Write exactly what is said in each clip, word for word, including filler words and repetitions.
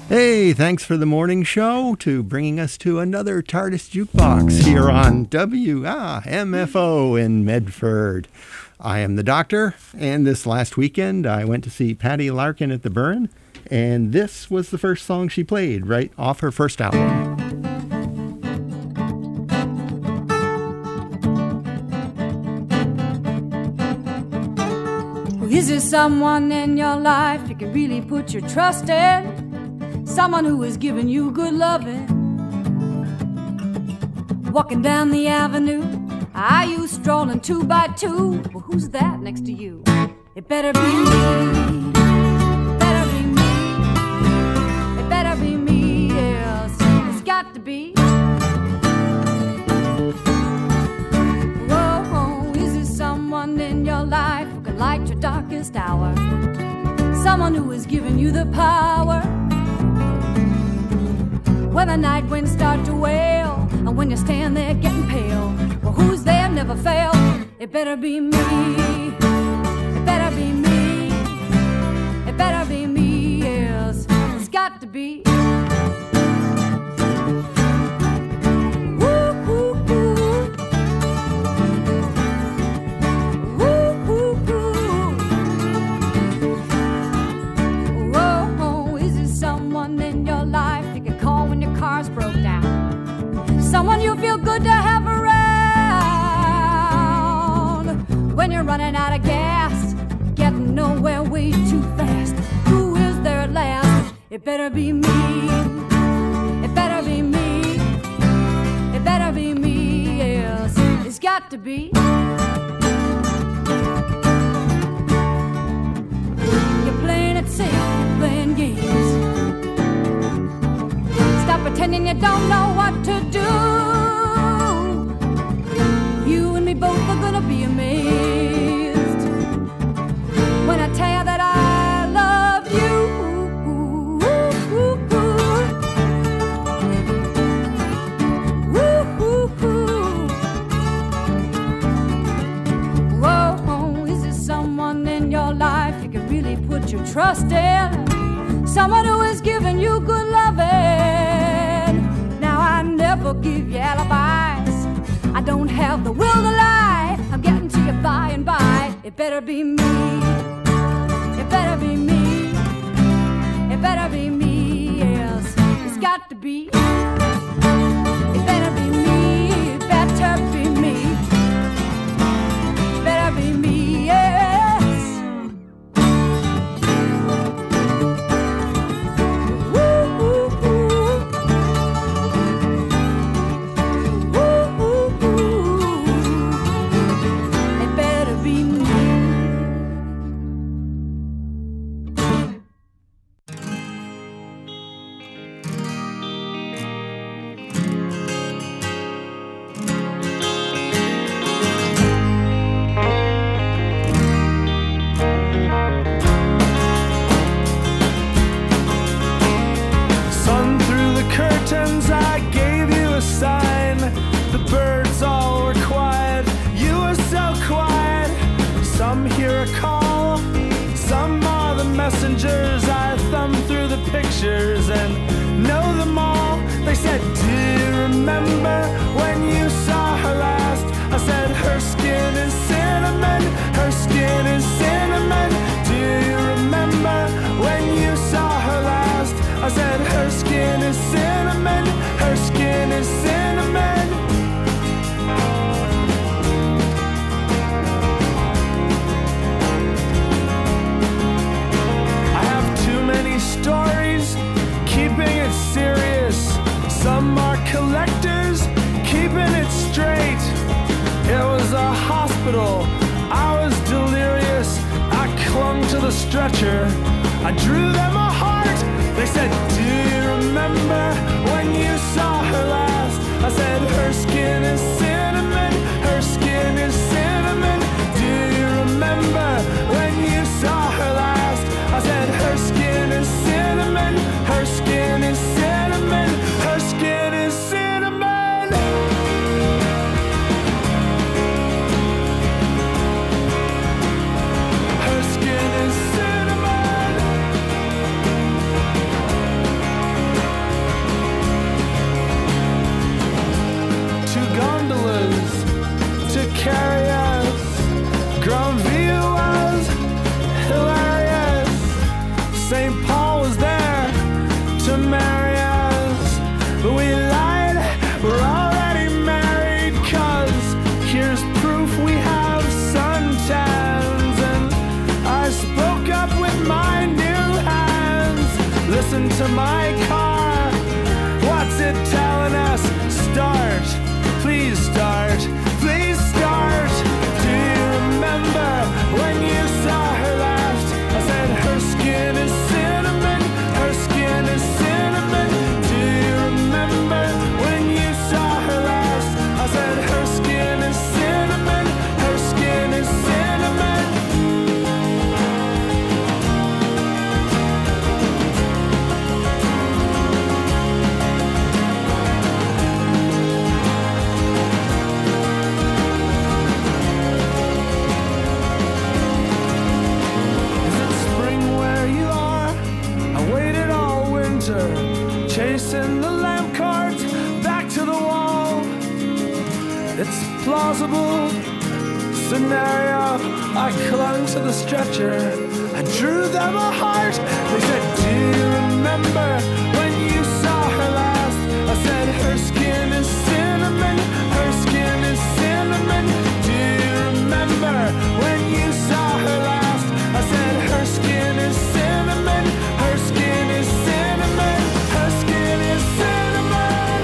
Hey, thanks for the morning show to bringing us to another TARDIS Jukebox here on W M F O in Medford. I am the Doctor, and this last weekend I went to see Patty Larkin at the Burn, and this was the first song she played right off her first album. Is there someone in your life you can really put your trust in? Someone who is giving you good loving. Walking down the avenue, are you strolling two by two? Well, who's that next to you? It better be me. It better be me. It better be me, yes. It's got to be. Whoa, is there someone in your life who can light your darkest hour? Someone who is giving you the power when the night winds start to wail, and when you stand there getting pale. Well, who's there never fail? It better be me. It better be me. It better be me, yes. It's got to be. Broke down. Someone you feel good to have around when you're running out of gas, getting nowhere way too fast. Who is there at last? It better be me. It better be me. It better be me, yes. It's got to be. You're playing it safe, you're playing games. Stop pretending you don't know what to do. You and me both are gonna be amazed when I tell you that I love you. Whoa, is there someone in your life you can really put your trust in? Someone who is giving you good loving. I never give you alibis. I don't have the will to lie. I'm getting to you by and by. It better be me. It better be me. It better be me, yes. It's got to be. It better be me. It better be me. It better be me, yes. listen to my car. What's it telling us? Start, please start, please start. Do you remember when you saw her last? I said her skin is cinnamon, her skin is cinnamon. Do you remember when you saw her last? I said her skin is cinnamon, her skin is cinnamon. Chasing the lamp cart back to the wall. It's plausible scenario. I clung to the stretcher, I drew them a heart. They said, do you remember when you saw her last? I said her skin is cinnamon, her skin is cinnamon. Do you remember when you saw her last? I said her skin is cinnamon, her skin is cinnamon. Her skin is cinnamon.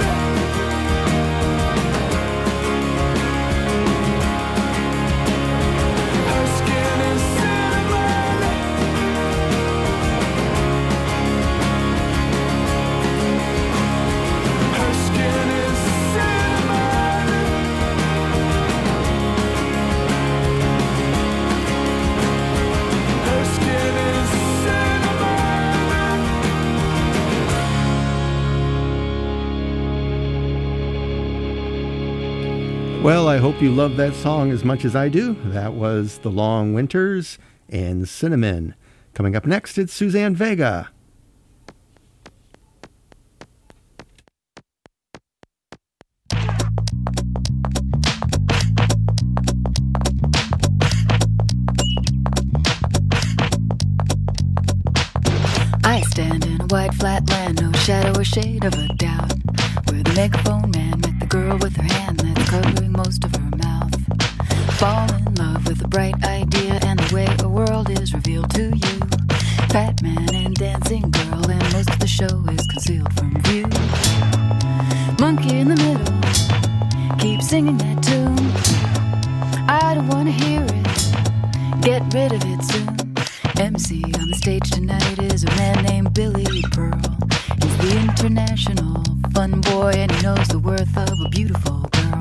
Her skin is cinnamon. Her skin is cinnamon. Her skin is cinnamon. Well, I hope you love that song as much as I do. That was The Long Winters and Cinnamon. Coming up next, it's Suzanne Vega. I stand in a white flat land, no shadow or shade of a doubt, where the megaphone man met the girl with her hand that's covering most of her mouth. Fall in love with a bright idea and the way a world is revealed to you. Fat man and dancing girl, and most of the show is concealed from view. Monkey in the middle, keep singing that tune. I don't wanna hear it, get rid of it soon. M C on the stage tonight is a man named Billy Pearl. He's the international fun boy, and he knows the worth of a beautiful girl.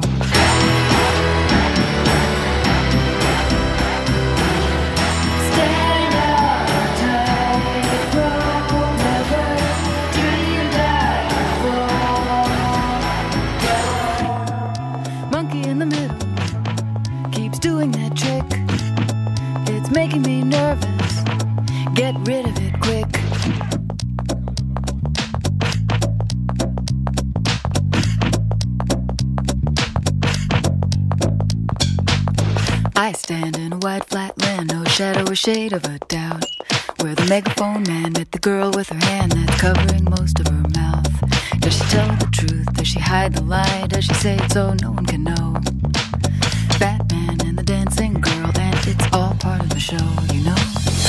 Stand up tight, roll, never dream that fall. Monkey in the middle keeps doing that trick. It's making me nervous. Get rid of it quick. I stand in a wide flat land, no shadow or shade of a doubt, where the megaphone man met the girl with her hand that's covering most of her mouth. Does she tell the truth? Does she hide the lie? Does she say it so no one can know? Fat man and the dancing girl, and it's all part of the show, you know.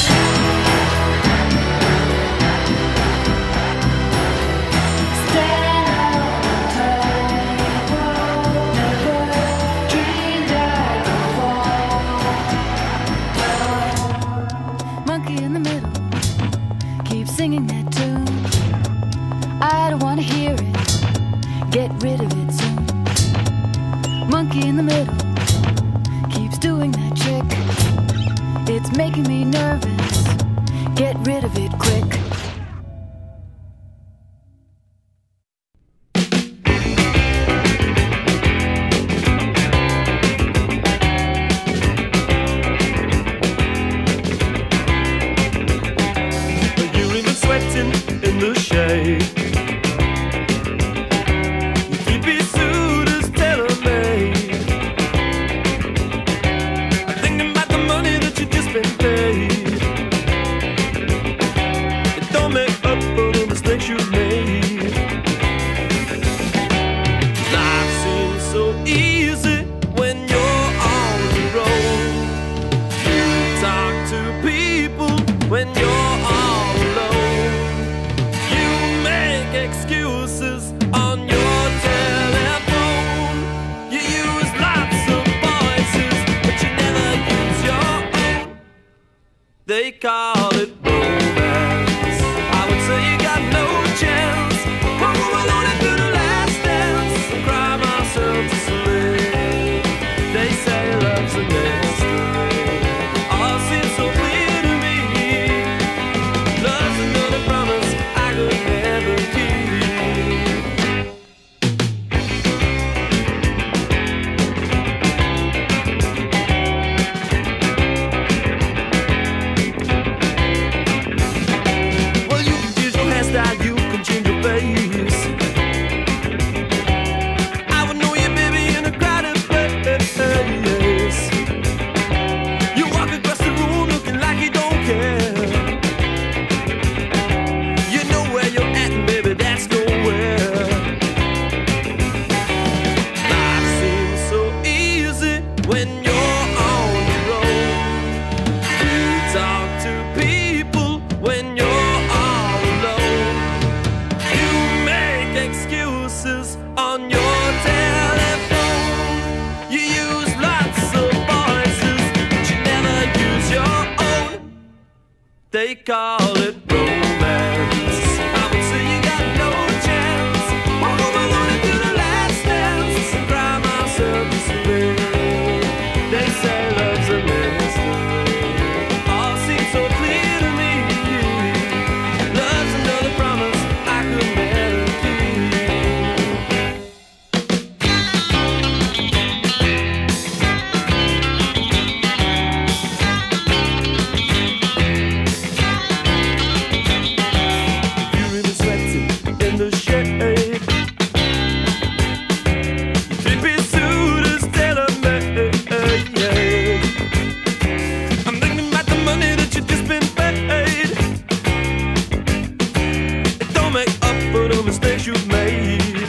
Singing that tune, I don't want to hear it, get rid of it soon. Monkey in the middle keeps doing that trick. It's making me nervous, get rid of it quick. In the shade, your three-piece suit is tailor-made. Thinking about the money that you just been paid. call it romance. I would say you got no chance. Walk home alone and do the last dance, cry myself to sleep. They say love's a mystery, all seems so clear to me. Love's another promise I could never keep. You can change your face. I would know you, baby, in a crowded place. You walk across the room looking like you don't care. You know where you're at, and baby, that's nowhere. Life seems so easy when you're on your own. You talk to people when you're excuses on your telephone. You use lots of voices, but you never use your own. They call it romance. I would say you got no chance. Walk home alone and do the last dance, and cry myself to sleep. They say love's a mystery, all seems so clear to me. Love's another promise I could never keep. You've made.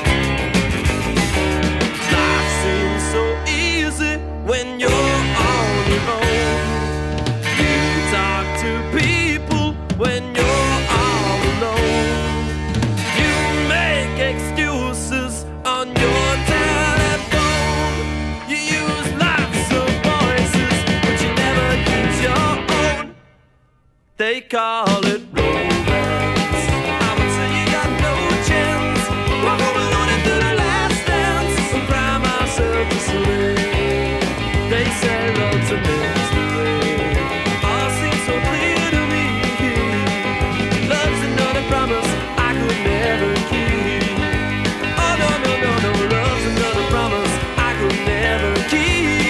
Life seems so easy when you're on your own. You talk to people when you're all alone. You make excuses on your telephone. You use lots of voices, but you never use your own. They call it romance. I would say you got no chance. Walk home alone and do the last dance, and cry myself to sleep. They say love's a mystery, all seems so clear to me. Love's another promise I could never keep. Oh no, no, no, no, love's another promise I could never keep.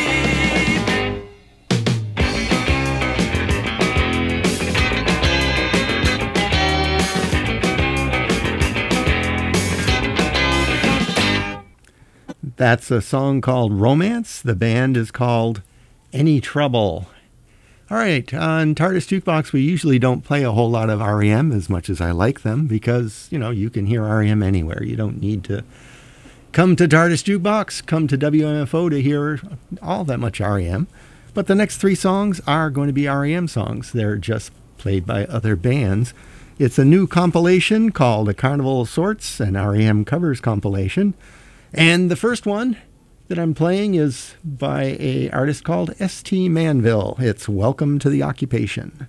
That's a song called Romance. The band is called Any Trouble. All right, on TARDIS Jukebox, we usually don't play a whole lot of R E M as much as I like them because, you know, you can hear R E M anywhere. You don't need to come to TARDIS Jukebox, come to W M F O to hear all that much R E M. But the next three songs are going to be R E M songs. They're just played by other bands. It's a new compilation called A Carnival of Sorts, an R E M covers compilation. And the first one that I'm playing is by an artist called S T Manville. It's Welcome to the Occupation.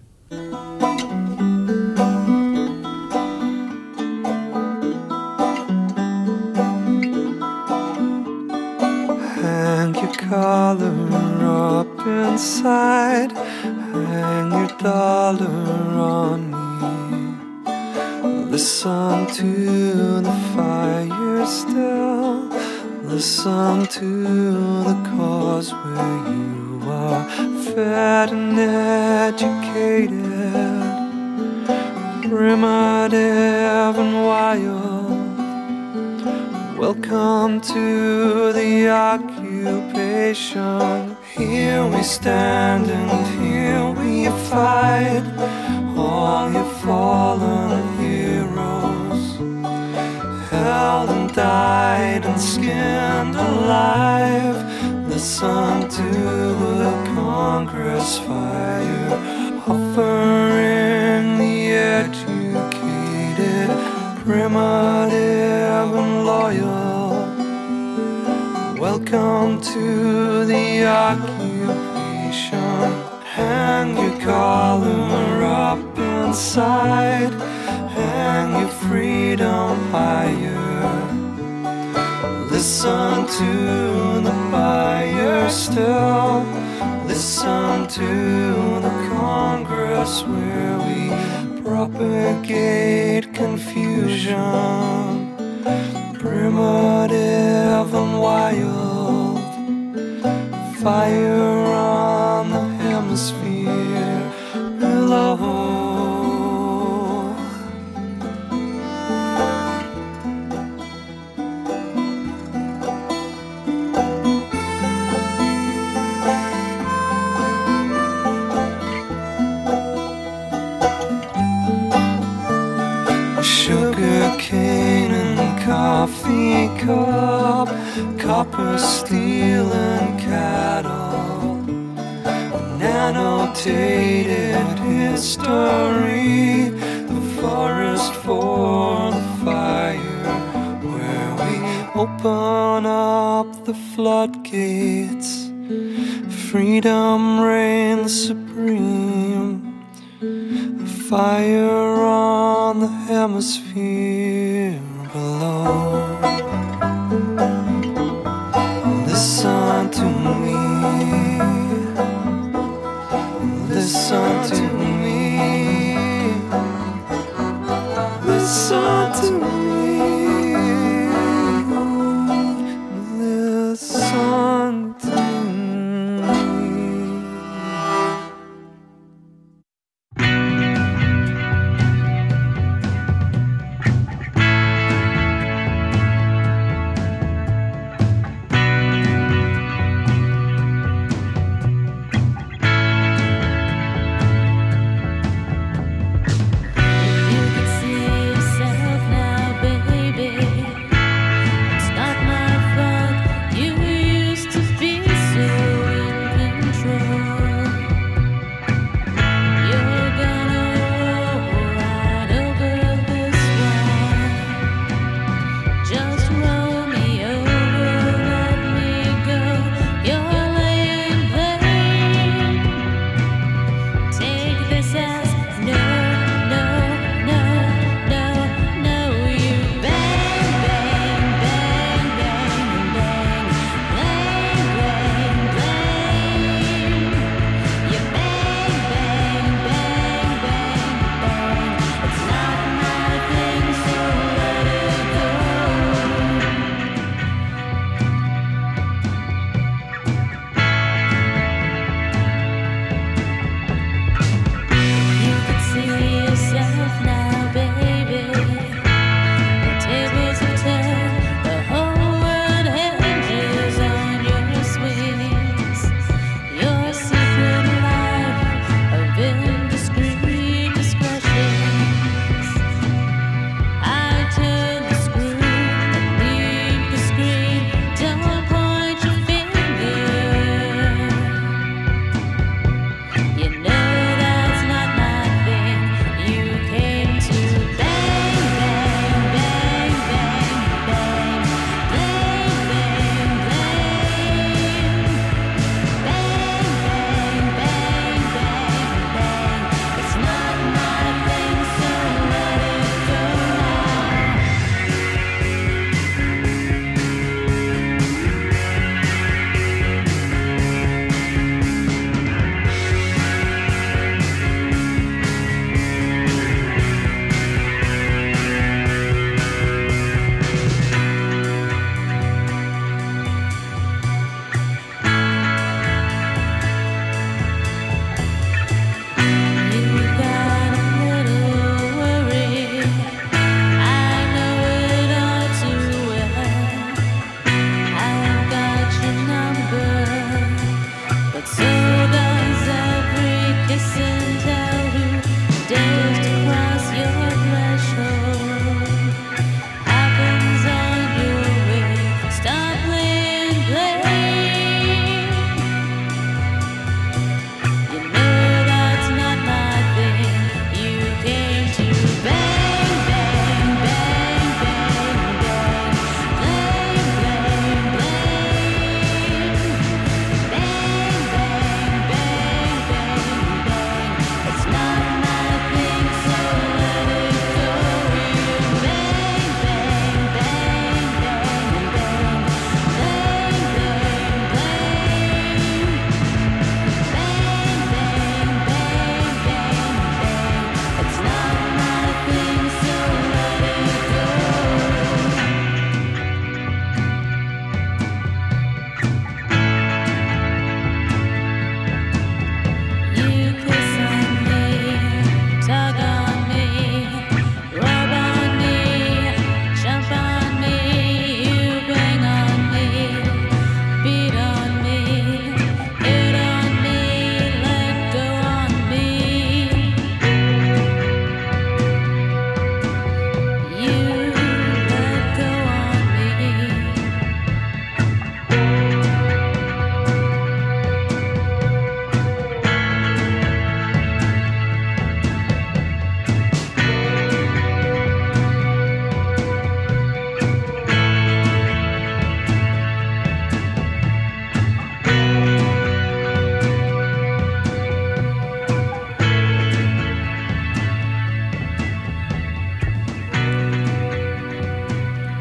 Hang your collar up inside, hang your dollar on me. Listen to the fire still, listen to the cause where you are fed and educated, primitive and wild. Welcome to the occupation. Here we stand and here we fight, all your fallen heroes, held and died and skinned alive. Listen to the Congress fire, offering the educated, primitive and loyal. Welcome to the occupation. hang your collar up inside, hang your freedom higher. Listen to the fire still, listen to the Congress where we propagate confusion, primitive and wild, fire on the hemisphere below. Sugar cane and coffee cup, copper, steel and cattle, annotated history, the forest for the fire, where we open up the floodgates, freedom reigns supreme. Fire on the hemisphere below. Listen to me, listen to me, listen to me, listen to me. You can see yourself now, baby.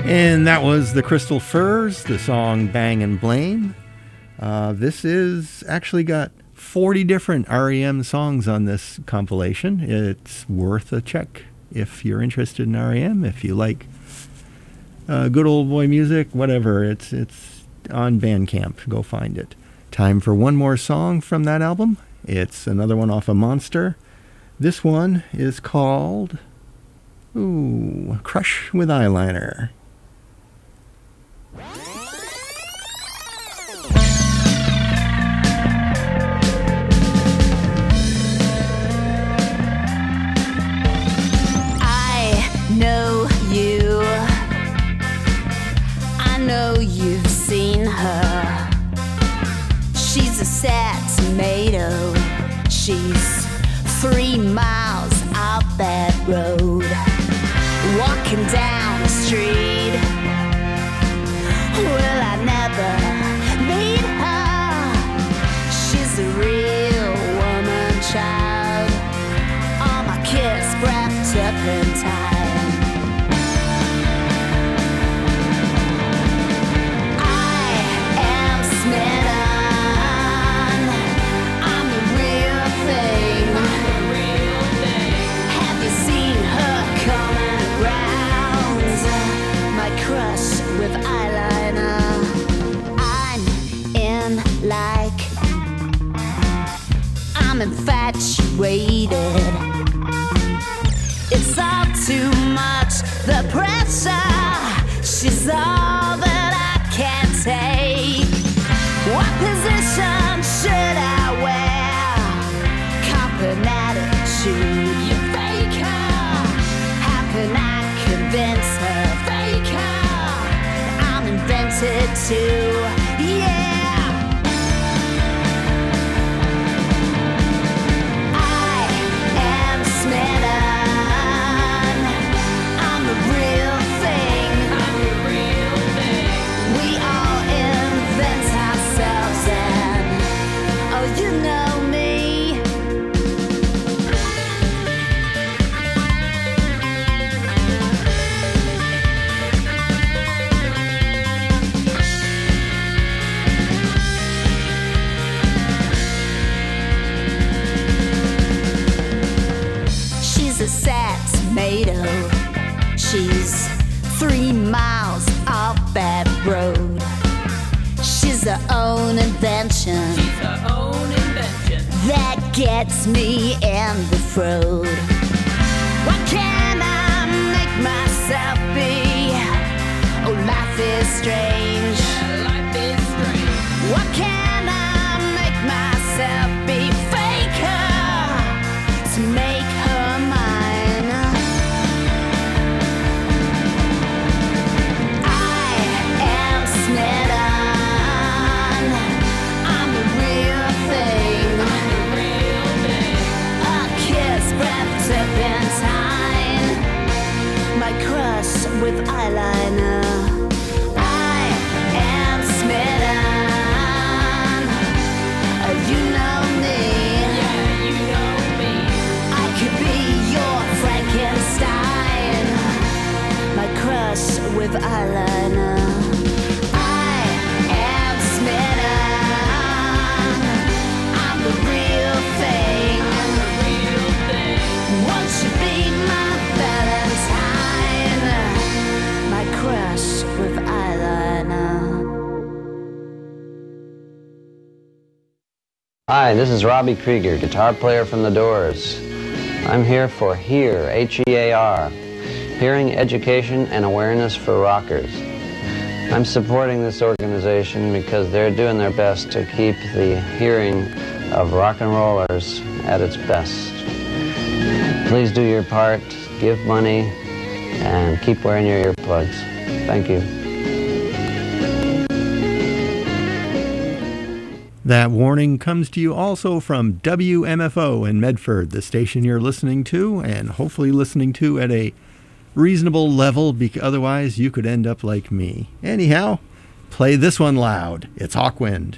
And that was the Crystal Furs, the song Bang and Blame. Uh, this is actually got forty different R E M songs on this compilation. It's worth a check if you're interested in R E M, if you like uh, good old boy music, whatever. It's, it's on Bandcamp. Go find it. Time for one more song from that album. It's another one off of Monster. This one is called ooh, Crush with Eyeliner. Know you, I know you've seen her. She's a sad tomato. She's three miles up that road, walking down the street. Will I never meet her? She's a real woman child. All my kids wrapped up in time. With eyeliner, I'm in like I'm infatuated. It's all too much, the pressure. She's all that I can take. What position should I wear? Cop an attitude, you faker. How can I convince her? Faker. Invented to, yeah. I am smitten. I'm the real thing. I'm the real thing. We all invent ourselves, and oh, you know me. A sad tomato. She's three miles off that road. She's her own invention. She's her own invention that gets me in the throat. What can I make myself be? Oh, life is strange. Yeah, life is strange. What can I make myself be? Faker to make her mine. With eyeliner, I am smitten. Oh, you know me. Yeah, you know me. I could be your Frankenstein. My crush with eyeliner. I am smitten. I'm the real thing. I'm the real thing. Won't you be my Valentine? My crush with eyeliner. Hi, this is Robbie Krieger, guitar player from The Doors. I'm here for HEAR, H E A R, Hearing Education and Awareness for Rockers. I'm supporting this organization because they're doing their best to keep the hearing of rock and rollers at its best. Please do your part, give money, and keep wearing your earplugs. Thank you. That warning comes to you also from W M F O in Medford, the station you're listening to, and hopefully listening to at a reasonable level, because otherwise you could end up like me. Anyhow, play this one loud. It's Hawkwind.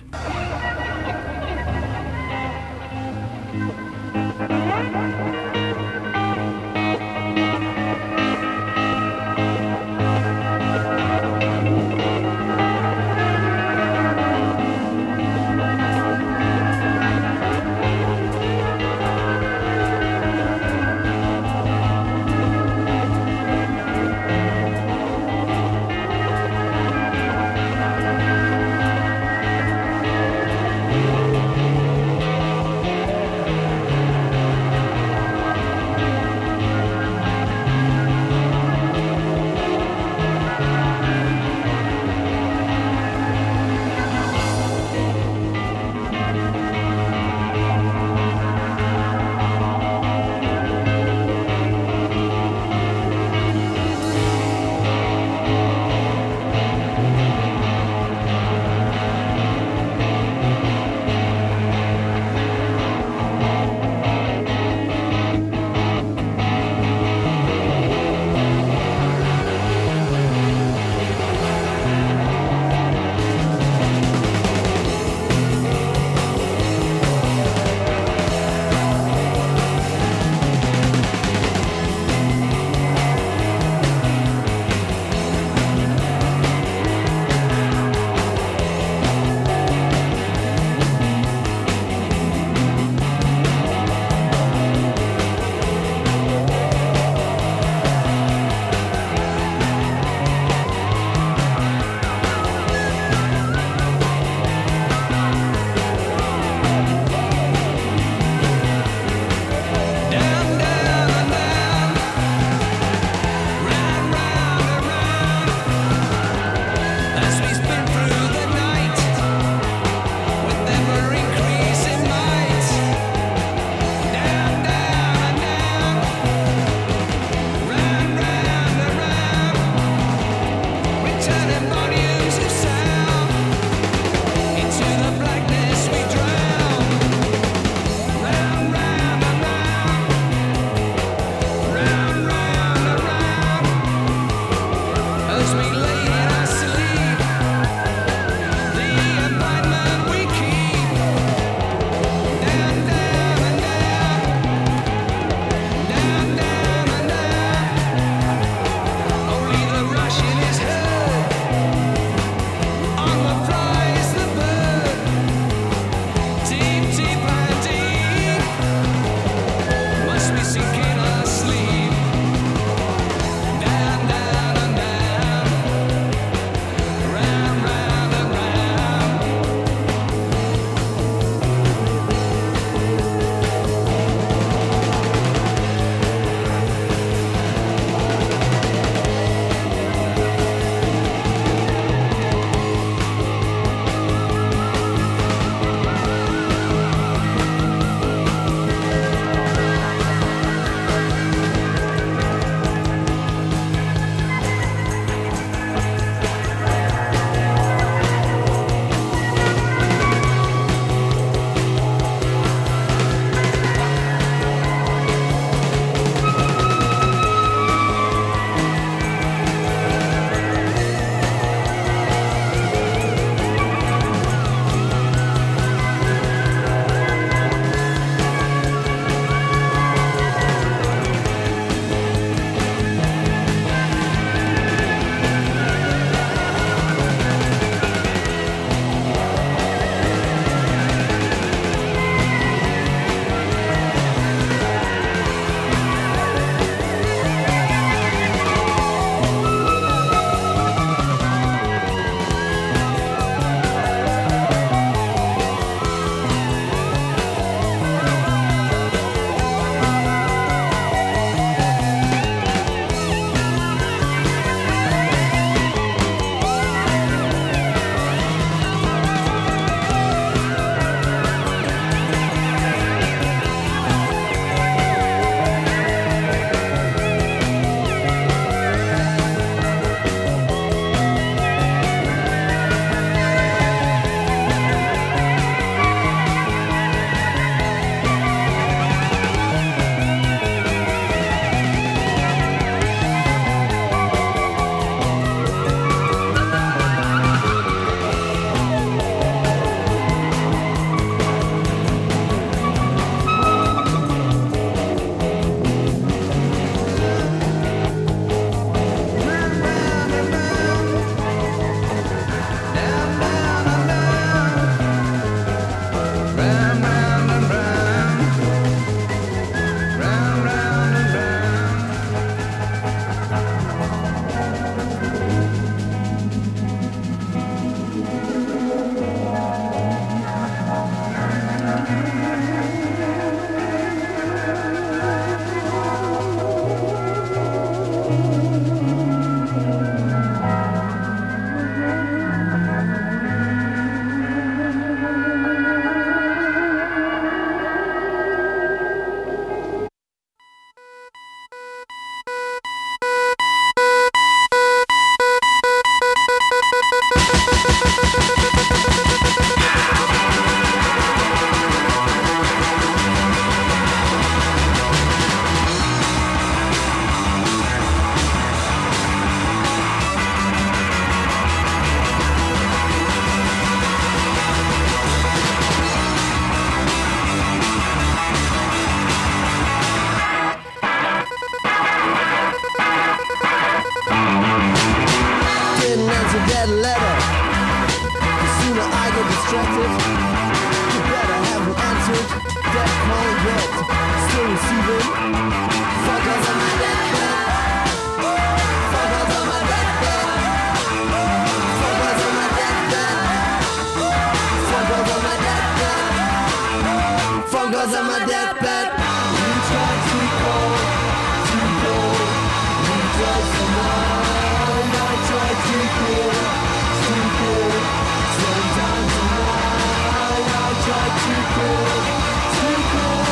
distracted. You better haven't answered that call yet. Still receiving phone calls on my deathbed. Phone calls on my deathbed. Phone calls on my deathbed. Phone calls on my deathbed. Phone calls on my deathbed. You tried to call, to call. You tried to lie. I tried to call, to call. Sometimes to lie. I tried to call, to call.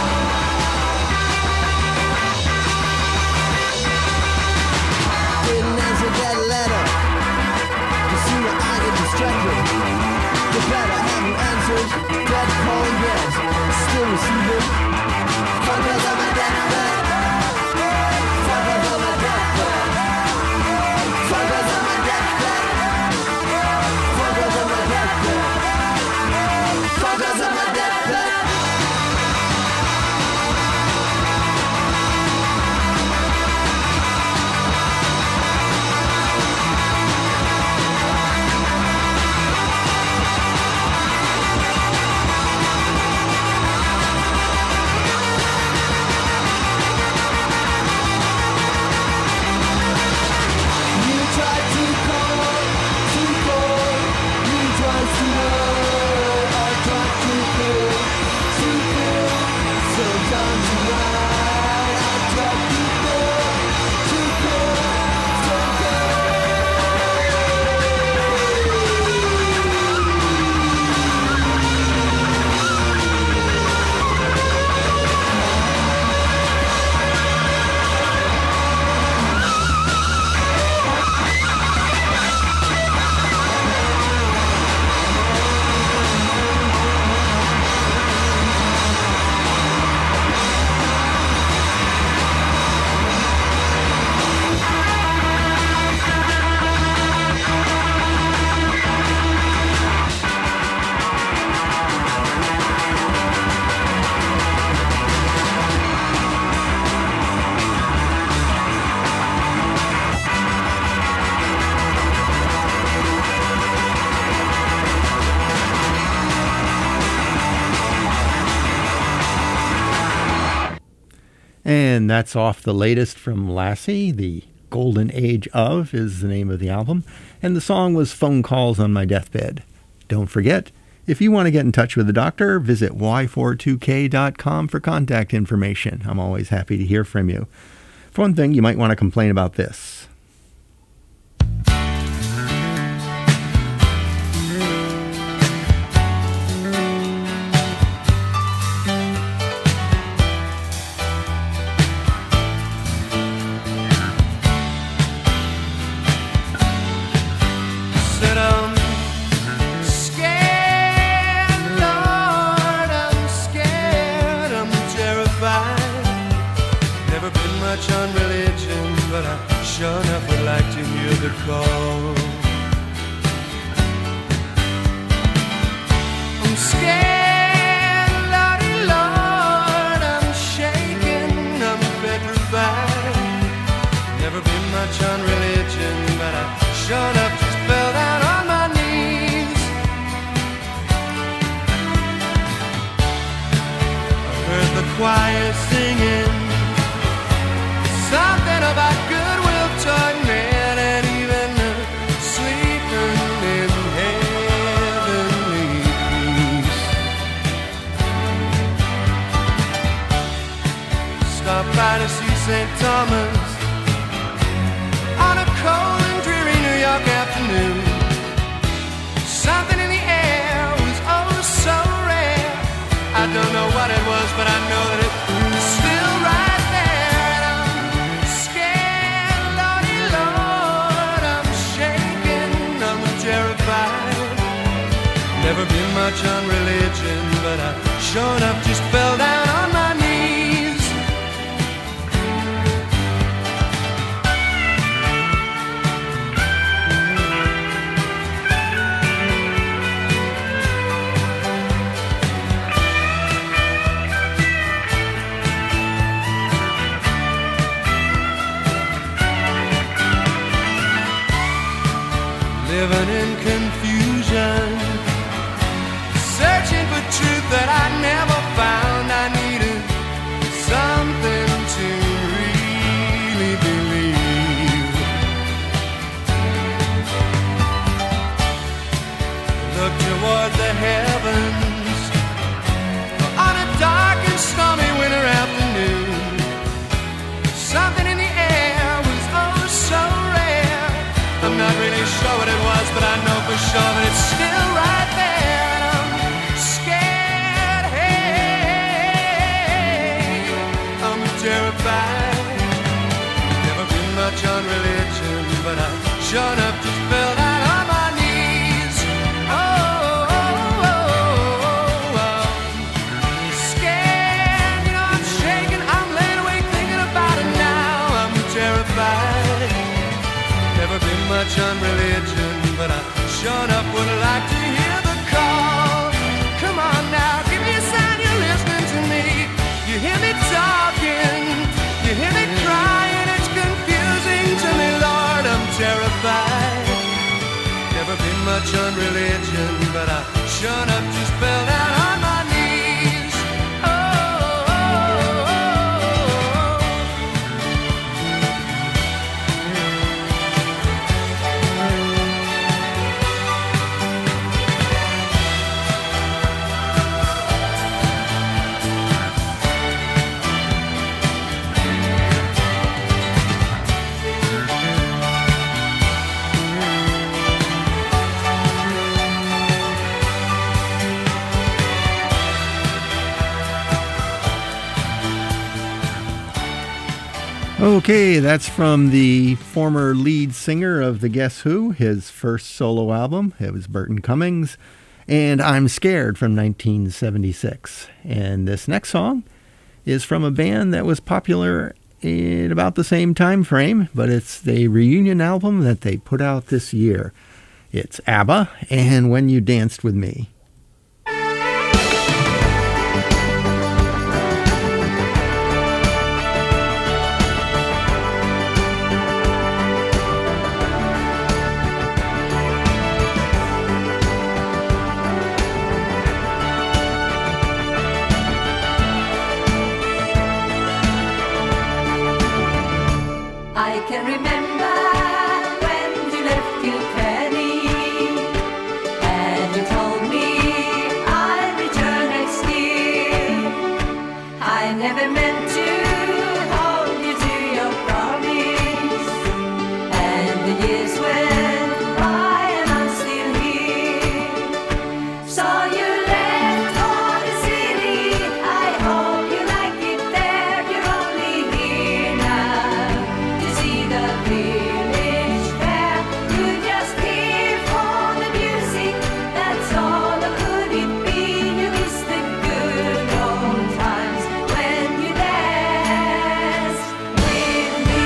Didn't answer that letter. The sooner I get distracted, the better have you answered that call yet. Still receiving phone calls on my deathbed. Phone calls on my deathbed. Phone calls on my deathbed. Phone calls on my deathbed. Phone calls on my deathbed. You tried to call, to call. You tried to know. I tried to call, to call. Sometimes to lie. I tried to call, to call. Sometimes. And that's off the latest from Lassie. The Golden Age of is the name of the album. And the song was Phone Calls on My Deathbed. Don't forget, if you want to get in touch with the doctor, visit y forty-two k dot com for contact information. I'm always happy to hear from you. For one thing, you might want to complain about this. Said I'm scared, Lord, I'm scared, I'm terrified. Never been much on religion, but I sure enough would like to hear the call. I'm scared, Lordy, Lord, I'm shaking, I'm petrified. Never been much on religion, but I sure enough just fell down on my knees. I heard the choir singing something about goodwill toward men and even sleeping in heavenly peace. Stopped by to see Saint Thomas on a cold and dreary New York afternoon. Something in the air was oh so rare. I don't know what it was, but I know that it was still right there. And I'm scared, Lordy, Lord, I'm shaking, I'm terrified. Never been much on religion, but I sure enough just fell down on my knees. Living in confusion, exactly sure what it was, but I know for sure that it's still right there. And I'm scared, hey, I'm terrified. Never been much on religion, but I sure enough just fell down on my knees. Oh, oh, oh, oh, I'm scared, you know I'm shaking, I'm laying awake thinking about it now. I'm terrified. Never been much on religion, but I sure enough would like to hear the call. Come on now, give me a sign you're listening to me. You hear me talking, you hear me crying, it's confusing to me, Lord, I'm terrified. Never been much on religion, but I sure enough just fell down on my knees. Oh, oh, oh, oh. Okay, that's from the former lead singer of the Guess Who, his first solo album. It was Burton Cummings, and I'm Scared from nineteen seventy-six. And this next song is from a band that was popular in about the same time frame, but it's the reunion album that they put out this year. It's ABBA and When You Danced With Me. I can remember when you left Kilkenny and you told me I'd return next year. I never meant to hold you to your promise, and the years went by and I'm still here. So you left for the city, I hope you like it there, you're only here now to see the village fair. You just here for the music, that's all. Or could it be you miss the good old times when you danced with me?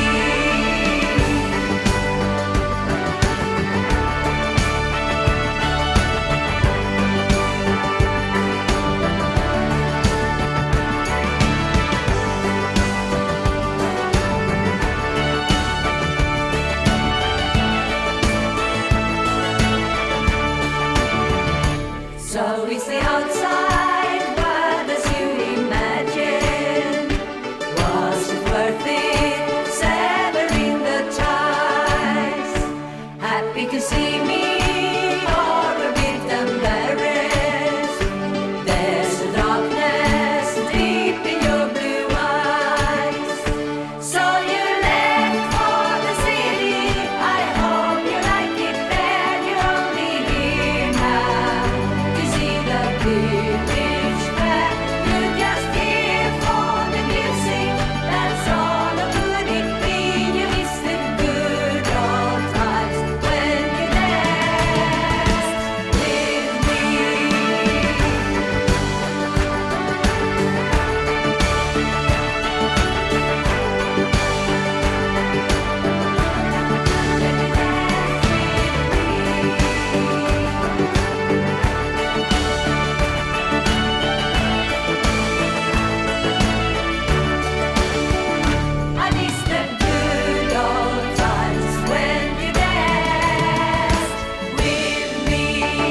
So we stay outside, what does you imagine? Was it worth it, severing the ties? Happy to see me, or a bit embarrassed? There's a darkness deep in your blue eyes. So you left for the city, I hope you like it there, you're only here now to see the village fair. You're just here for the music, that's all. Or could it be you miss the good old times when you danced with me? I miss the good old times when you danced with me.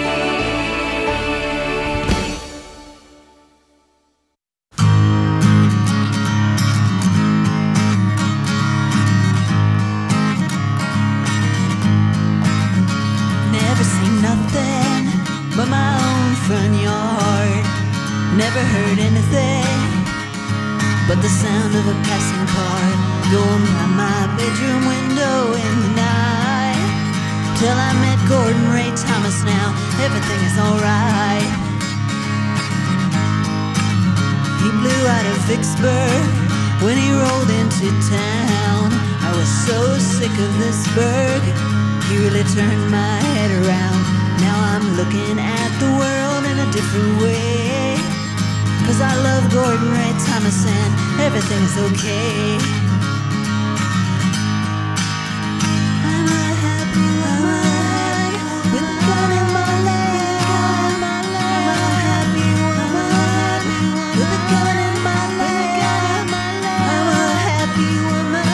Never seen nothing but my own front yard. Never heard anything but the sound of a passing car going by my bedroom window in the night. Till promise now, everything is alright. He blew out of Vicksburg when he rolled into town. I was so sick of this burg, he really turned my head around. Now I'm looking at the world in a different way, 'cause I love Gordon Ray Thomas and everything's okay. I'm a happy woman with a gun in my leg. I'm a happy woman with a gun in my leg. I'm a happy woman.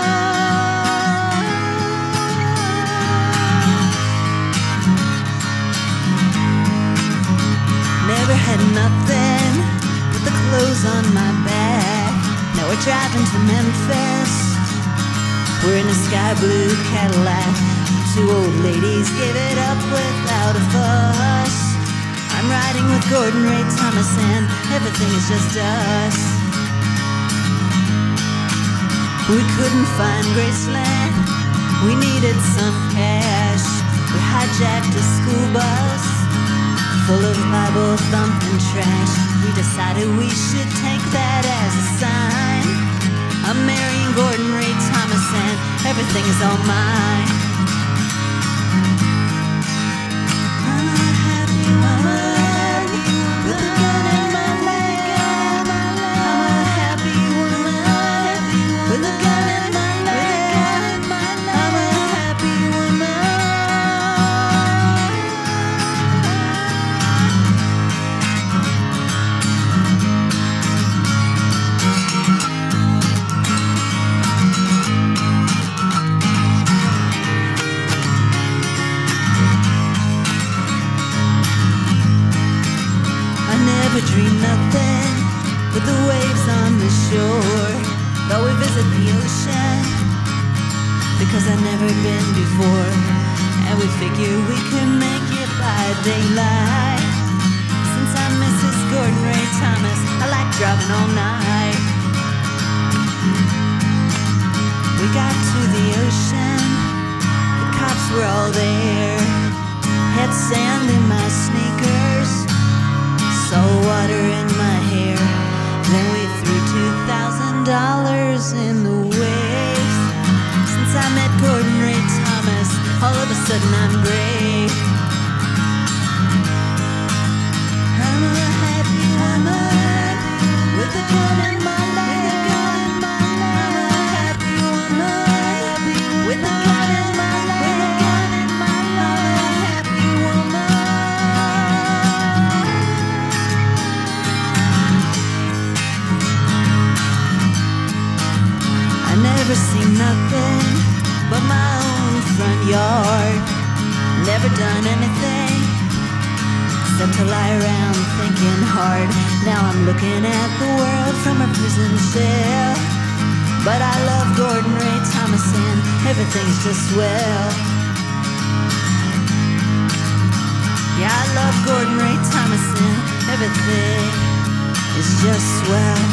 Never had nothing but the clothes on my back. Now we're driving to Memphis. We're in a sky blue Cadillac. Two old ladies gave it up without a fuss. I'm riding with Gordon Ray Thomas and everything is just us. We couldn't find Graceland. We needed some cash. We hijacked a school bus full of Bible thumping trash. We decided we should take that as a sign. I'm marrying Gordon Ray Thomas and everything is all mine. I'm a happy woman with a gun in my leg. I'm a happy woman with a gun in my leg. I'm a happy woman. Never dream nothing but the waves on the shore. Though we visit the ocean because I've never been before, and we figure we can make it by daylight. Since I'm Missus Gordon Ray Thomas, I like driving all night. We got to the ocean, the cops were all there. Had sand in my sneakers, salt water in my hair. Then we threw two thousand dollars in the waves. Since I met Gordon Ray Thomas, all of a sudden I'm brave. I'm a happy woman with a gun in my leg. I'm a happy woman with a gun in my leg. I'm a happy woman. I never seen nothing but my own front yard. Never done anything except to lie around thinking hard. Now I'm looking at the world from a prison cell. But I love Gordon Ray Thomas and everything's just swell. Yeah, I love Gordon Ray Thomas and everything is just swell.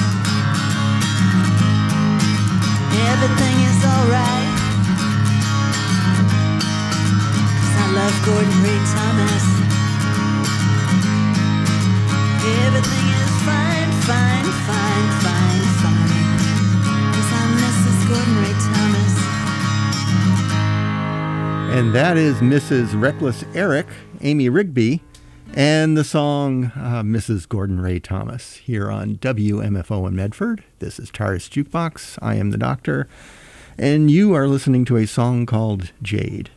Everything is alright, 'cause I love Gordon Ray Thomas. Everything is fine, fine, fine, fine, fine, 'cause I'm Missus Gordon Ray Thomas. And that is Missus Reckless Eric, Amy Rigby, and the song uh, Missus Gordon Ray Thomas here on W M F O in Medford. This is TARDIS Jukebox. I am the Doctor, and you are listening to a song called Jade.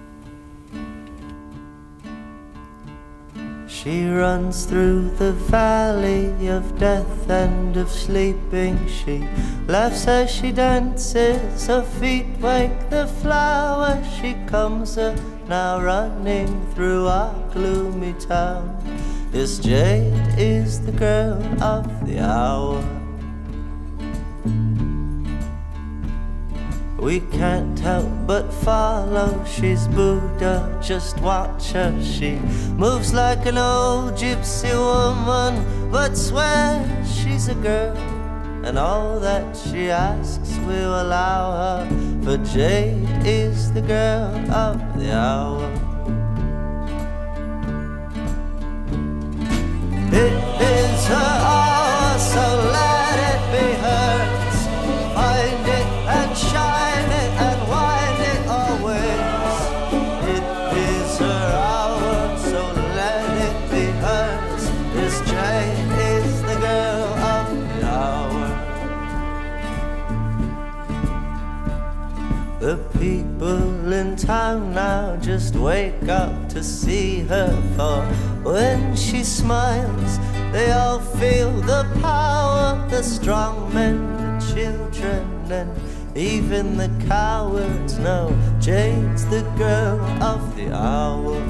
She runs through the valley of death and of sleeping. She laughs as she dances, her feet wake the flowers. She comes a now running through our gloomy town. This Jade is the girl of the hour. We can't help but follow, she's Buddha, just watch her. She moves like an old gypsy woman, but swears she's a girl, and all that she asks we'll allow her. For Jade is the girl of the hour. people in town now just wake up to see her, for when she smiles they all feel the power. The strong men, the children, and even the cowards know Jade's the girl of the hour.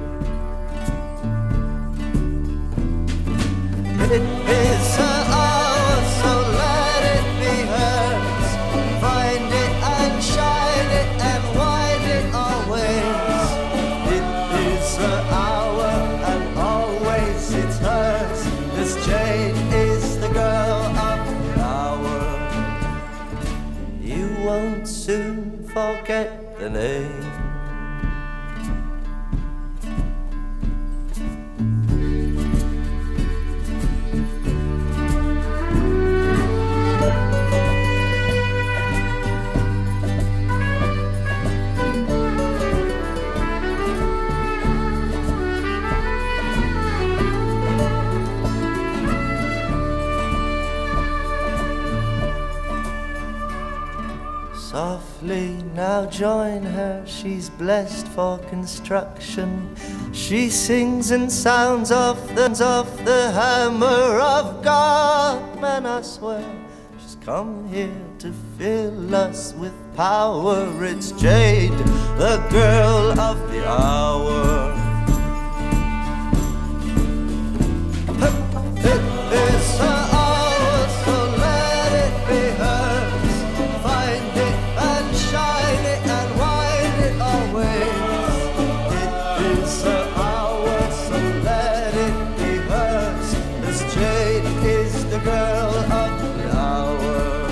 It is her hour, so let it be hers. Find it and shine it and wind it always. It is her hour and always it's hers. This Jade is the girl of the hour. You won't soon forget the name. Softly now join her, she's blessed for construction. She sings and sounds off the, off the hammer of God. Man, I swear, she's come here to fill us with power. It's Jade, the girl of the hour. It is her hour, so let it be hers. Find it and shine it and wind it always. It is her hour, so let it be hers. This Jade is the girl of the hour.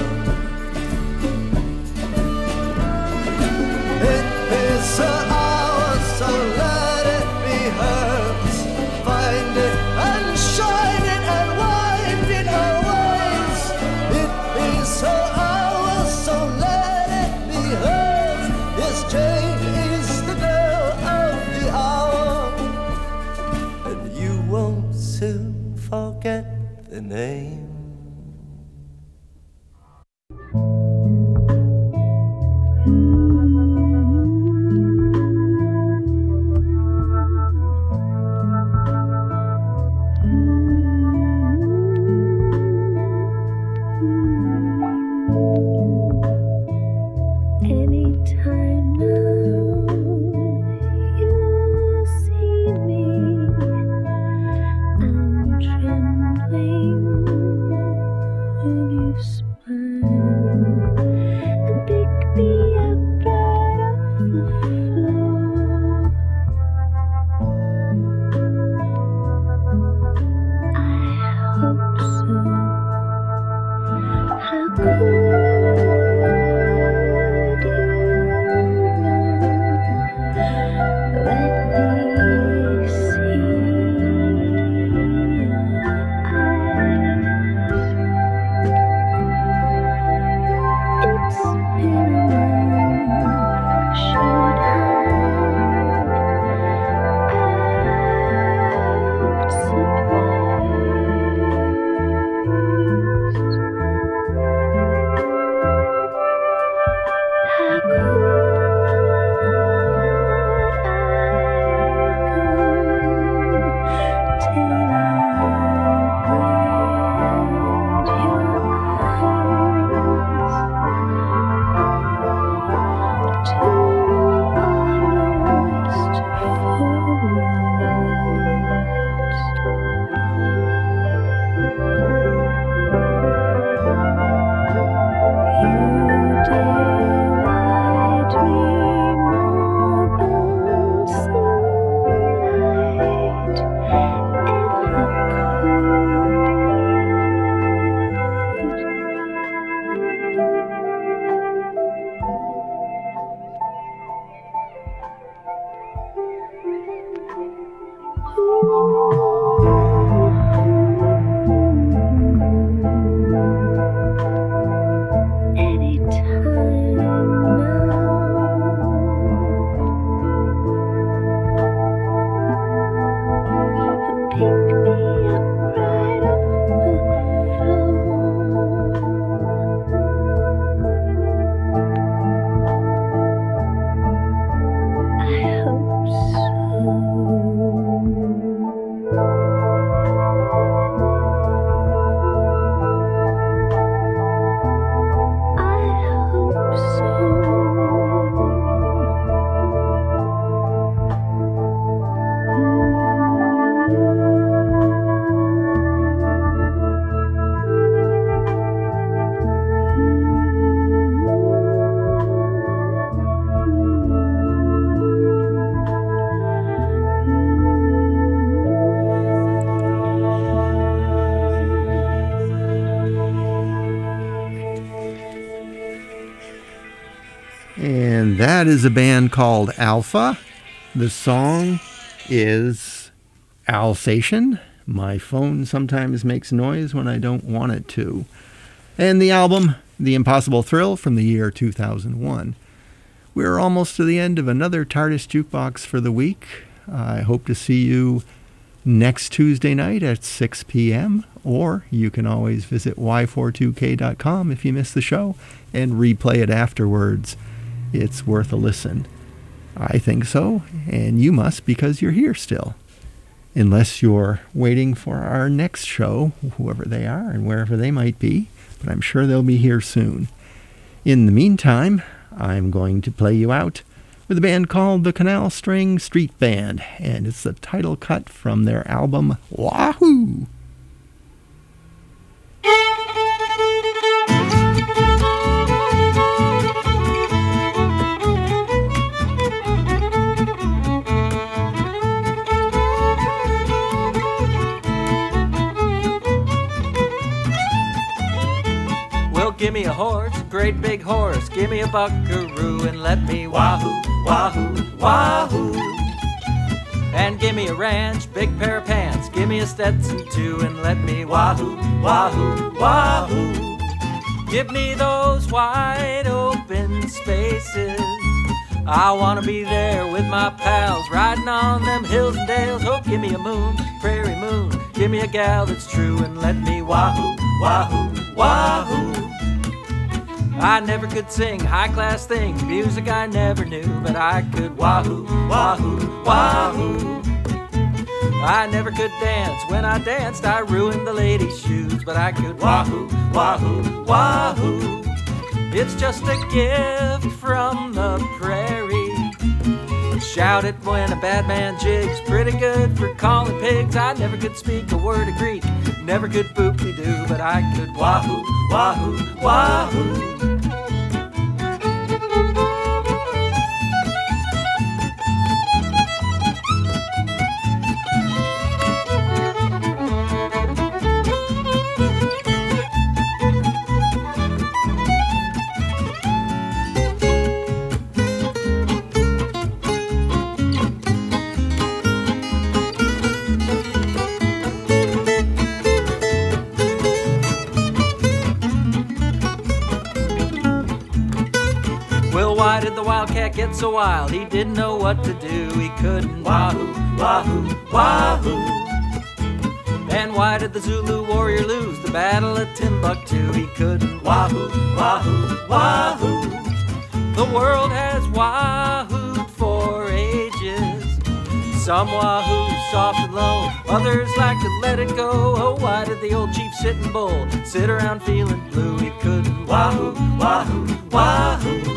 It is her hour, so let it be hers. Find it and shine it and wind it always. It is her hour, so let it be hers. This Jade is the girl of the hour, and you won't soon forget the name. Anytime now you see me, I'm trembling that is a band called Alpha. The song is Alsatian. My phone sometimes makes noise when I don't want it to. And the album, The Impossible Thrill, from the year two thousand one. We're almost to the end of another TARDIS Jukebox for the week. I hope to see you next Tuesday night at six p.m. Or you can always visit y forty-two k dot com if you missed the show and replay it afterwards. It's worth a listen. I think so, and you must because you're here still. Unless you're waiting for our next show, whoever they are and wherever they might be, but I'm sure they'll be here soon. In the meantime, I'm going to play you out with a band called the Canal String Street Band, and it's the title cut from their album Wahoo! Give me a horse, a great big horse, give me a buckaroo and let me wahoo, wahoo, wahoo. And give me a ranch, big pair of pants, give me a Stetson too and let me wahoo, wahoo, wahoo. Give me those wide open spaces. I wanna be there with my pals, riding on them hills and dales. Oh, give me a moon, prairie moon, give me a gal that's true and let me wahoo, wahoo, wahoo. I never could sing high-class things, music I never knew, but I could wahoo, wahoo, wahoo. I never could dance, when I danced I ruined the ladies' shoes, but I could wahoo, wahoo, wahoo. It's just a gift from the prairie. Shout it when a bad man jigs, pretty good for calling pigs. I never could speak a word of Greek, never could boop-de-doo, but I could wahoo, wahoo, wahoo. Why did the wildcat get so wild? He didn't know what to do. He couldn't wahoo, wahoo, wahoo. And why did the Zulu warrior lose the battle at Timbuktu? He couldn't wahoo, wahoo, wahoo. The world has wahooed for ages. Some wahoo soft and low, others like to let it go. Oh, why did the old chief sitting bull sit around feeling blue? He couldn't wahoo, wahoo, wahoo.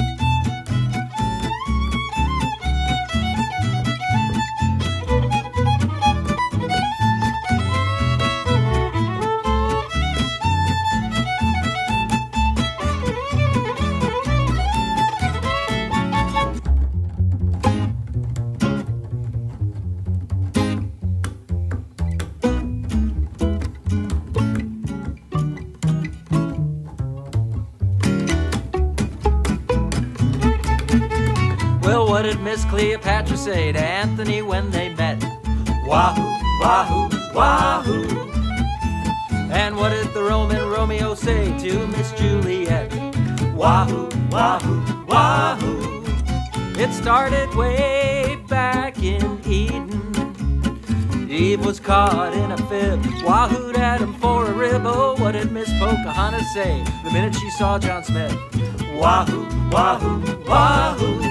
What did Miss Cleopatra say to Anthony when they met? Wahoo, wahoo, wahoo. And what did the Roman Romeo say to Miss Juliet? Wahoo, wahoo, wahoo. It started way back in Eden. Eve was caught in a fib, wahooed at him for a rib. Oh, what did Miss Pocahontas say the minute she saw John Smith? Wahoo, wahoo, wahoo.